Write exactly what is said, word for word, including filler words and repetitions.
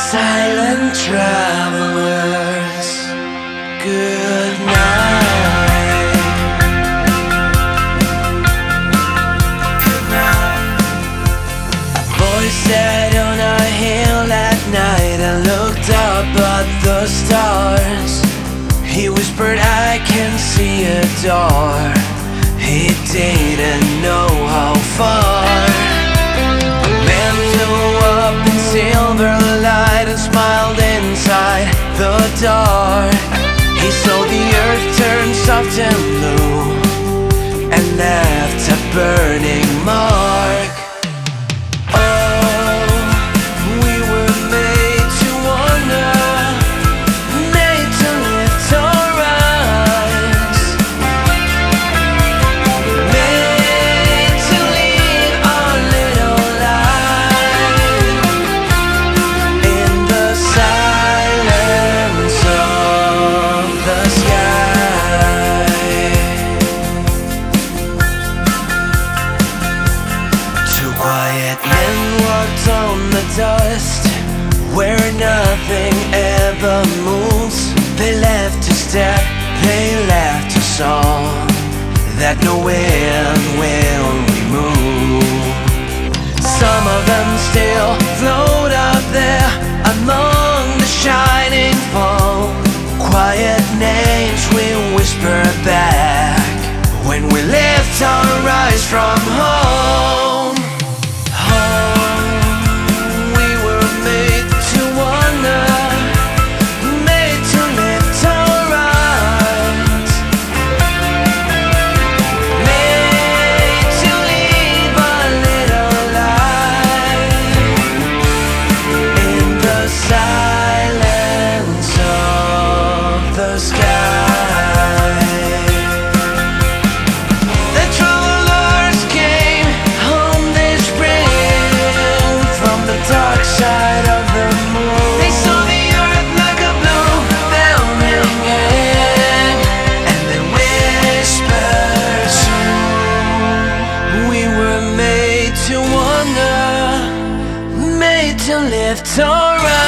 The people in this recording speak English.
Silent travelers, good night. Good night. A voice said on a hill at night. I looked up at the stars. He whispered, I can see a door. He didn't know how far. A man flew up in silver light and smiled inside the dark. He saw the earth turn soft and blue and left a burning mark. Oh, we were made to wonder, made to lift our eyes, made to leave our little light in the silence of the sky. Two quiet men walked on the dust where nothing ever moves. They left a step, they left a song that no wind will remove. Some of them still float up there among the shining foam. Quiet names we whisper back when we lift our eyes from home. Home, we were made to wonder, made to lift our eyes, made to leave a little light in the silence of the sky. The travelers came home this spring from the dark side of the moon. They saw the earth like a blue bell ringing, and they whispered soon. We were made to wonder, made to lift our eyes.